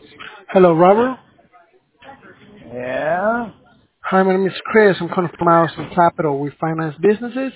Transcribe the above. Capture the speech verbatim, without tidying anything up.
Hello, Robert. Yeah. Hi, my name is Chris. I'm calling from Allison Capital. We finance businesses.